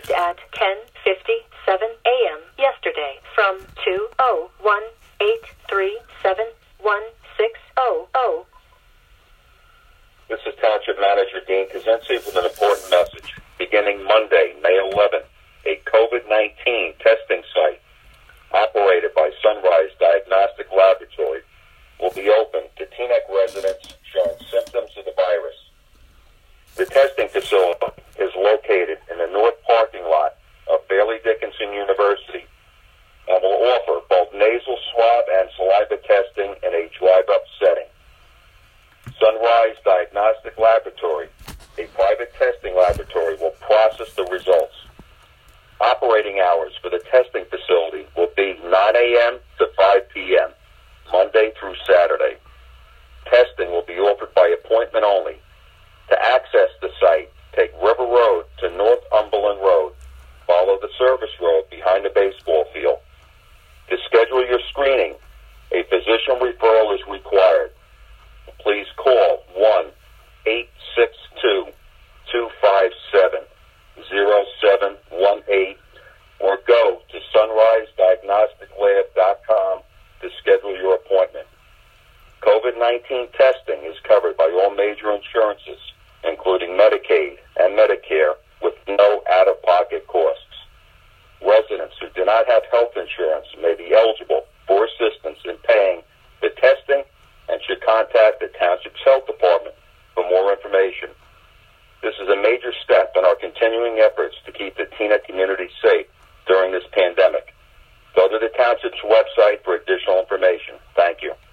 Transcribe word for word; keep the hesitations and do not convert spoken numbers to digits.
used at ten fifty-seven a.m. yesterday from two oh one, eight three seven, one six oh oh. This is Township Manager Dean Kaczynski with an important message. Beginning Monday, May eleventh, a COVID nineteen testing site operated by Sunrise Diagnostic Laboratory will be open to Teaneck residents showing symptoms of the virus. The testing facility is located in the north parking lot of Bailey Dickinson University and will offer both nasal swab and saliva testing in a drive-up setting. Sunrise Diagnostic Laboratory, a private testing laboratory, will process the results. Operating hours for the testing facility will be nine a.m. to five p.m., Monday through Saturday. Testing will be offered by appointment only. To access the site, take River Road to Northumberland Road. Follow the service road behind the baseball field. To schedule your screening, a physician referral is required. Please call one eight six two, two five seven, zero seven one eight or go to sunrise diagnostic lab dot com to schedule your appointment. COVID nineteen testing is covered by all major insurances, including Medicaid and Medicare, with no out-of-pocket costs. Residents who do not have health insurance may be eligible for assistance in paying the testing and should contact the Township's Health Department for more information. This is a major step in our continuing efforts to keep the Teaneck community safe during this pandemic. Go to the Township's website for additional information. Thank you.